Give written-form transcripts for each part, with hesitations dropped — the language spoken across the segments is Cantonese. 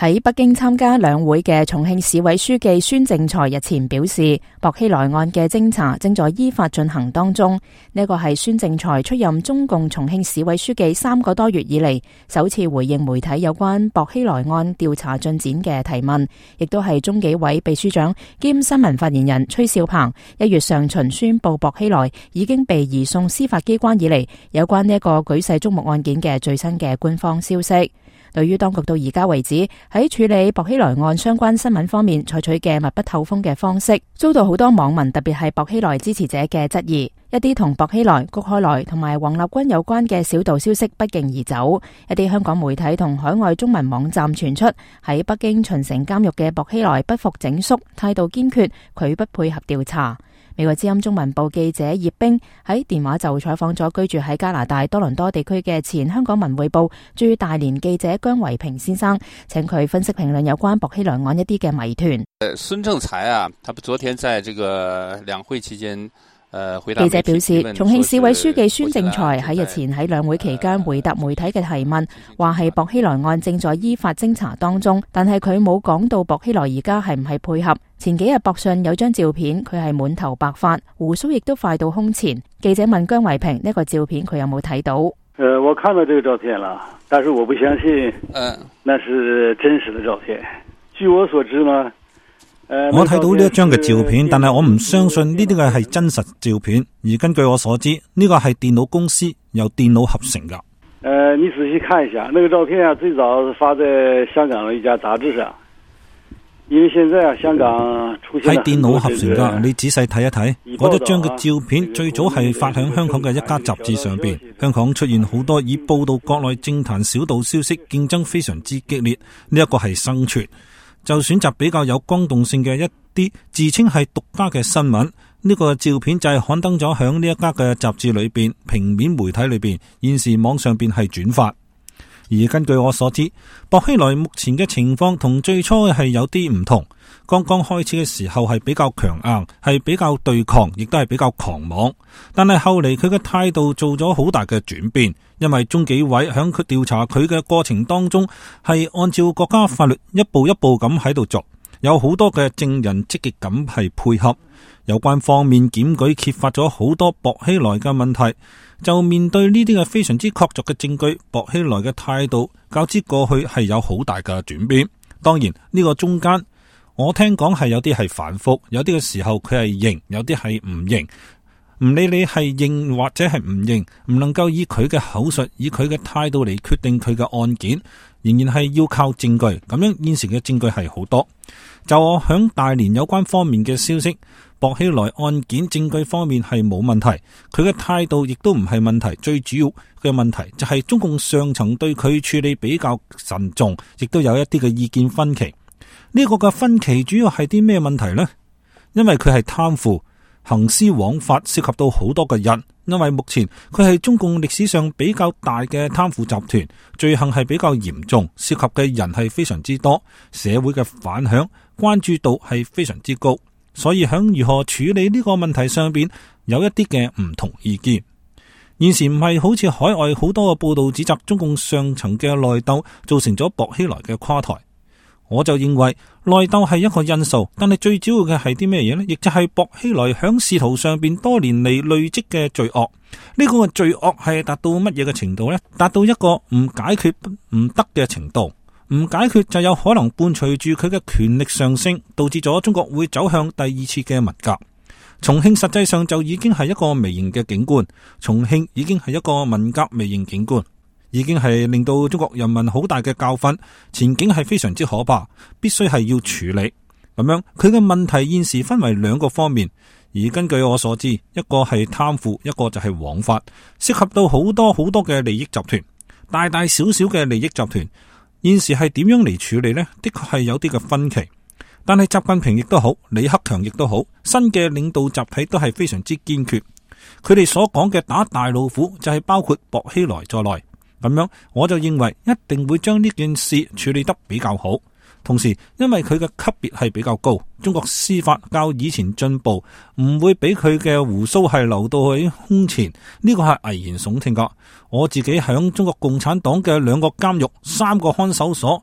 喺北京參加兩會嘅重慶市委書記孫政才日前表示，薄熙來案嘅偵查正在依法進行當中。呢個係孫政才出任中共重慶市委書記3個多月以嚟首次回應媒體有關薄熙來案調查進展嘅提問，亦都係中紀委秘書長兼新聞發言人崔少鵬1月上旬宣布薄熙來已經被移送司法機關以嚟有關呢一個舉世矚目案件嘅最新嘅官方消息。對於當局到而家為止喺處理薄熙來案相關新聞方面採取嘅密不透風嘅方式，遭到好多網民特別係薄熙來支持者嘅質疑。一啲同薄熙來、谷開來同埋王立軍有關嘅小道消息不脛而走，一啲香港媒體同海外中文網站傳出喺北京秦城監獄嘅薄熙來不服整肅，態度堅決，拒不配合調查。美國之音中文部記者葉冰喺電話就採訪咗居住喺加拿大多倫多地區嘅前香港文匯報駐大連記者姜維平先生，請佢分析評論有關薄熙來案一啲嘅謎團。 孫政才啊，他昨天在這個兩會期間記者表示，重慶市委書記孫政才喺日前喺兩會期間回答媒體嘅提問，話係薄熙來案正在依法偵查當中，但係佢冇講到薄熙來而家係唔係配合。前幾日博訊有張照片，佢係滿頭白髮，鬍鬚亦都快到胸前。記者問姜維平呢個照片佢有冇睇到？ 我看到這個照片了，但是我不相信，那是真實的照片。據我所知呢， 我睇到呢一張嘅照片，但係我唔相信呢啲嘅係真實照片。而根據我所知，呢個係電腦公司由電腦合成噶。 你仔細看一下，那個照片啊，最早是發在香港的一家雜誌上。因為現在啊，香港出現喺電腦合成噶， 你仔細睇一睇，嗰一張嘅照片最早係發響香港嘅一家雜誌上邊。香港出現好多以報道國內政壇小道消息，競爭非常之激烈。呢一個係生存，就選擇比較有轟動性嘅一啲自稱係獨家嘅新聞。呢個照片就係刊登咗響呢一家嘅雜誌裏邊，平面媒體裏邊，現時網上邊係轉發。而根據我所知，薄熙來目前嘅情況同最初係有啲唔同。剛剛開始嘅時候係比較強硬，係比較對抗，亦都係比較狂妄。但係後嚟佢嘅態度做咗好大嘅轉變，因為中紀委響佢調查佢嘅過程當中係按照國家法律一步一步咁喺度做，有好多嘅證人積極咁係配合。有關方面檢舉揭發咗好多薄熙來嘅問題，就面對呢啲嘅非常之確鑿嘅證據，薄熙來嘅態度較之過去係有好大嘅轉變。當然呢個中間我聽講係有啲係反覆，有啲嘅時候佢係認，有啲係唔認。唔理你係認或者係唔認，唔能夠以佢嘅口述，以佢嘅態度嚟決定佢嘅案件，仍然係要靠證據。咁樣現時嘅證據係好多。就我響大連有關方面嘅消息，薄熙來案件證據方面係冇問題，佢嘅態度亦都唔係問題。最主要嘅問題就係中共上層對佢處理比較慎重，亦都有一啲嘅意見分歧。呢個嘅分歧主要係啲咩問題呢？因為佢係貪腐、行私枉法，涉及到好多嘅人。因為目前佢係中共歷史上比較大嘅貪腐集團，罪行係比較嚴重，涉及嘅人係非常之多，社會嘅反響關注度係非常之高，所以響如何處理呢個問題上邊有一啲嘅唔同意見。現時唔係好似海外好多嘅報道指責中共上層嘅內鬥造成咗薄熙來嘅垮台。我就認為內鬥係一個因素，但係最主要嘅係啲咩嘢呢？亦就係薄熙來響仕途上邊多年嚟累積嘅罪惡。呢個罪惡係達到乜嘢嘅程度呢？達到一個唔解決唔得嘅程度。唔解決就有可能伴隨住佢嘅權力上升，導致咗中國會走向第二次嘅文革。重慶實際上就已經係一個微型嘅景觀，重慶已經係一個文革微型景觀，已經係令到中國人民好大嘅教訓，前景係非常之可怕，必須係要處理。咁樣佢嘅問題現時分為兩個方面，而根據我所知，一個係貪腐，一個就係枉法，涉及到好多好多嘅利益集團，大大小小嘅利益集團。現時係點樣嚟處理呢？的確係有啲嘅分歧，但係習近平亦都好，李克強亦都好，新嘅領導集體都係非常之堅決。佢哋所講嘅打大老虎就係包括薄熙來在內。咁樣我就認為一定會將呢件事處理得比較好。同時因為佢嘅級別係比較高，中國司法較以前進步，唔會俾佢嘅鬍鬚係留到去胸前，呢個係危言聳聽噶。我自己響中國共產黨嘅2個監獄、3個看守所，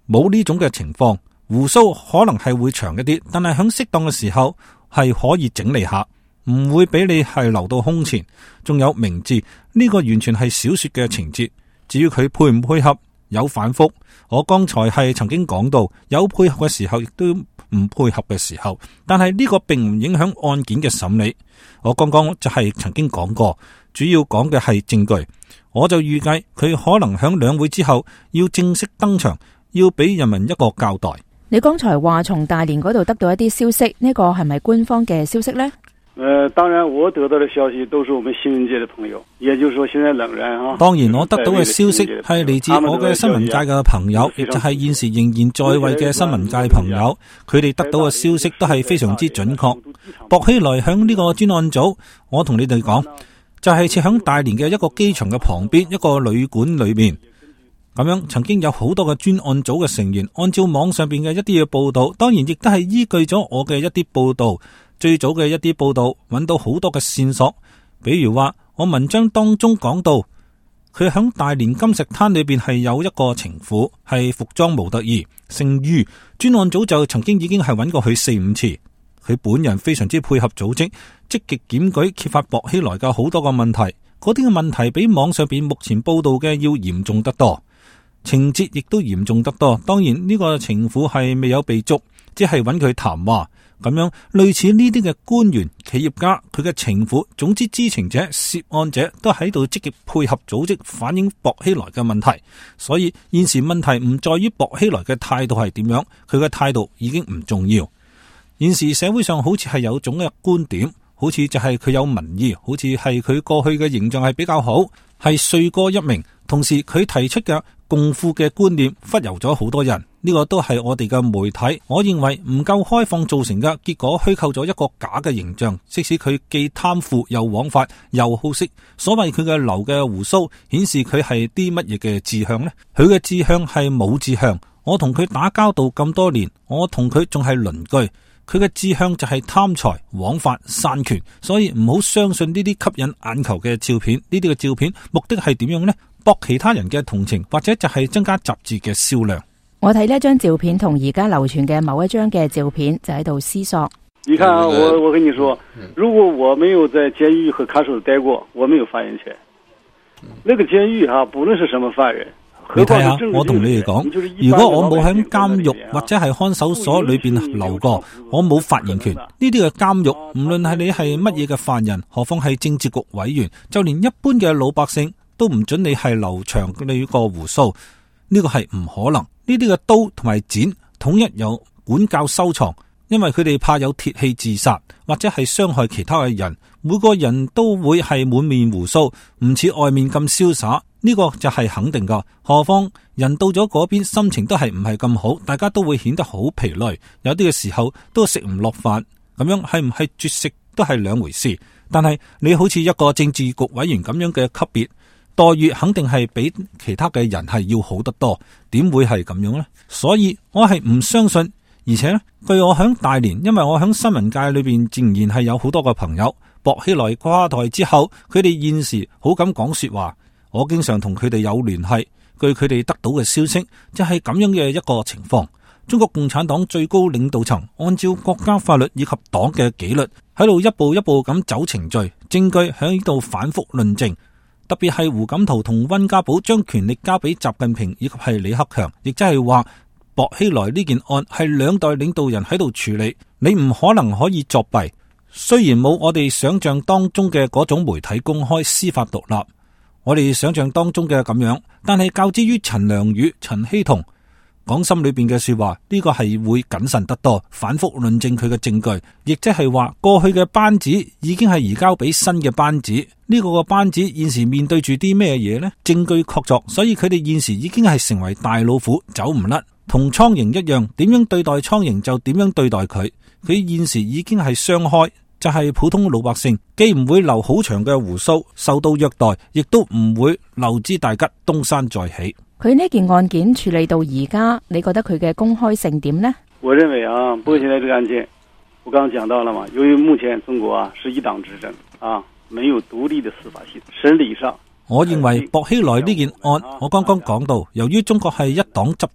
冇呢種嘅情況，鬍鬚可能係會長一啲，但係響適當嘅時候係可以整理下，唔會俾你係留到胸前。仲有名字呢個完全係小說嘅情節，至於佢配唔配合有反覆，我剛才係曾經講到有配合嘅時候，亦都唔配合嘅時候，但係呢個並唔影響案件嘅審理。我剛剛就係曾經講過，主要講嘅係證據。我就預計佢可能響兩會之後要正式登場，要俾人民一個交代。 你剛才話從大連嗰度得到一啲消息，呢個係咪官方嘅消息呢？ 當然我得到的消息都是我們新聞界的朋友，也就是說現在仍然啊。 當然我得到嘅消息係嚟自我嘅新聞界嘅朋友，亦就係現時仍然在位嘅新聞界朋友，佢哋得到嘅消息都係非常之準確。薄熙來響呢個專案組，我同你哋講，就係設響大連嘅一個機場嘅旁邊一個旅館裏面。咁樣曾經有好多嘅專案組嘅成員，按照網上邊嘅一啲嘅報道，當然亦都係依據咗我嘅一啲報道，最早嘅一啲報道揾到好多嘅線索。比如話我文章當中講到，佢響大連金石灘裏邊係有一個情婦，係服裝模特兒，姓于。專案組就曾經已經係揾過佢4-5次，佢本人非常之配合組織，積極檢舉揭發薄熙來嘅好多個問題，嗰啲嘅問題比網上邊目前報道嘅要嚴重得多，情節亦都嚴重得多。當然呢個情婦係未有被捉，只係揾佢談話。咁樣類似呢啲嘅官員、企業家，佢嘅情婦，總之知情者、涉案者都喺度積極配合組織反映薄熙來嘅問題。所以現時問題唔在於薄熙來嘅態度係點樣，佢嘅態度已經唔重要。現時社會上好似係有種嘅觀點，好似就係佢有民意，好似係佢過去嘅形象係比較好，係帥哥一名。同時佢提出嘅共富嘅觀念忽悠咗好多人，呢個都係我哋嘅媒體，我認為唔夠開放造成嘅結果，虛構咗一個假嘅形象。即使佢既貪腐又枉法又好色，所謂佢嘅留嘅鬍鬚顯示佢係啲乜嘢嘅志向呢？佢嘅志向係冇志向。我同佢打交道咁多年，我同佢仲係鄰居，佢嘅志向就係貪財枉法散權。所以唔好相信呢啲吸引眼球嘅照片，呢啲嘅照片目的係點樣呢？博其他人嘅同情，或者就係增加雜誌嘅銷量。 我睇呢一張照片同而家流傳嘅某一張嘅照片，就喺度思索。 你看啊，我跟你說，如果我沒有在監獄和看守所待過，我沒有發言權。那個監獄啊，不論是什麼犯人， 你睇下，我同你哋講，如果我冇喺監獄或者係看守所裏邊留過，我冇發言權。呢啲嘅監獄，唔論係你係乜嘢嘅犯人，何況係政治局委員，就連一般嘅老百姓都唔准你係留長你個鬍鬚，呢個係唔可能。呢啲嘅刀同埋剪統一有管教收藏，因為佢哋怕有鐵器自殺或者係傷害其他嘅人。每個人都會係滿面鬍鬚，唔似外面咁瀟灑，呢個就係肯定噶。何況人到咗嗰邊，心情都係唔係咁好，大家都會顯得好疲累，有啲嘅時候都食唔落飯，咁樣係唔係絕食都係兩回事。但係你好似一個政治局委員咁樣嘅級別，待遇肯定係比其他嘅人係要好得多，點會係咁樣呢？所以我係唔相信，而且呢，據我響大連，因為我響新聞界裏邊仍然係有好多個朋友，薄熙來垮台之後，佢哋現時好敢講說話，我經常同佢哋有聯繫，據佢哋得到嘅消息，就係咁樣嘅一個情況。中國共產黨最高領導層按照國家法律以及黨嘅紀律，喺度一步一步咁走程序，證據喺呢度反覆論證。特別係胡錦濤同溫家寶將權力交俾習近平以及係李克強，亦即係話薄熙來呢件案係兩代領導人喺度處理，你唔可能可以作弊。雖然冇我哋想象當中嘅嗰種媒體公開、司法獨立，我哋想象當中嘅咁樣，但係較之於陳良宇、陳希同講心裏邊嘅說話，呢個係會謹慎得多，反覆論證佢嘅證據，亦即係話過去嘅班子已經係移交俾新嘅班子，呢個班子現時面對住啲咩嘢呢？證據確鑿，所以佢哋現時已經係成為大老虎，走唔甩，同蒼蠅一樣，點樣對待蒼蠅就點樣對待佢。佢現時已經係雙開，就係普通老百姓既唔會留好長嘅鬍鬚受到虐待，亦都唔會漏之大吉，東山再起。 佢呢件案件處理到而家，你覺得佢嘅公開性點呢？ 我認為啊，不過現在這個案件，我剛剛講到了嘛，由於目前中國啊是一黨執政啊，沒有獨立的司法系統，審理上， 我認為薄熙來呢件案，我剛剛講到，由於中國係一黨執政，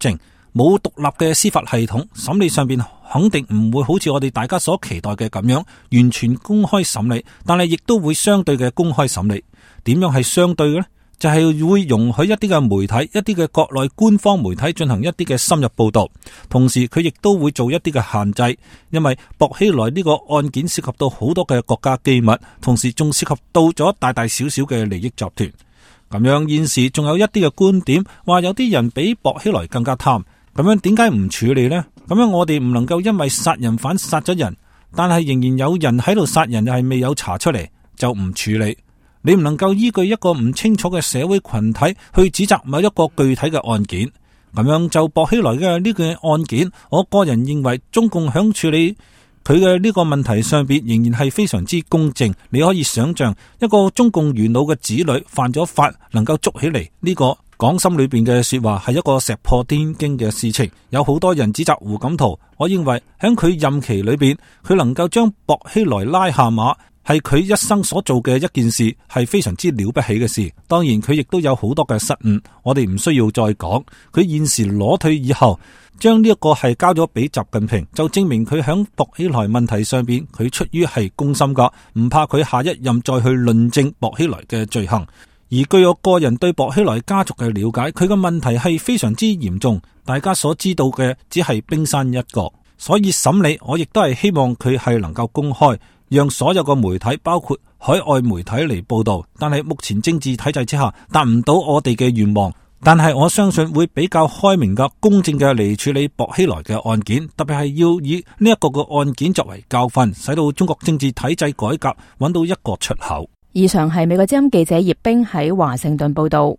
冇獨立嘅司法系統，審理上邊肯定唔會好似我哋大家所期待嘅咁樣完全公開審理，但係亦都會相對嘅公開審理。點樣係相對嘅呢？就係會容許一啲嘅媒體、一啲嘅國內官方媒體進行一啲嘅深入報道，同時佢亦都會做一啲嘅限制，因為薄熙來呢個案件涉及到好多嘅國家機密，同時仲涉及到咗大大小小嘅利益集團。咁樣現時仲有一啲嘅觀點話有啲人比薄熙來更加貪，咁樣點解唔處理呢？咁樣我哋唔能夠因為殺人犯殺咗人，但係仍然有人喺度殺人又係未有查出嚟就唔處理。你唔能夠依據一個唔清楚嘅社會群體去指責某一個具體嘅案件。咁樣就薄熙來嘅呢個案件，我個人認為中共響處理佢嘅呢個問題上邊仍然係非常之公正。你可以想象一個中共元老嘅子女犯咗法能夠捉起嚟，呢個講心裏邊嘅說話係一個石破天驚嘅事情。有好多人指責胡錦濤，我認為喺佢任期裏邊佢能夠將薄熙來拉下馬，係佢一生所做嘅一件事，係非常之了不起嘅事。當然佢亦都有好多嘅失誤，我哋唔需要再講。佢現時裸退以後，將呢一個係交咗俾習近平，就證明佢響薄熙來問題上邊，佢出於係公心噶，唔怕佢下一任再去論證薄熙來嘅罪行。而據我個人對薄熙來家族嘅了解，佢嘅問題係非常之嚴重，大家所知道嘅只係冰山一角。所以審理我亦都係希望佢係能夠公開，讓所有嘅媒體包括海外媒體嚟報道。但係目前政治體制之下達唔到我哋嘅願望，但係我相信會比較開明嘅、公正嘅嚟處理薄熙來嘅案件，特別係要以呢一個嘅案件作為教訓，使到中國政治體制改革揾到一個出口。 以上係美國之音記者葉冰喺華盛頓報道。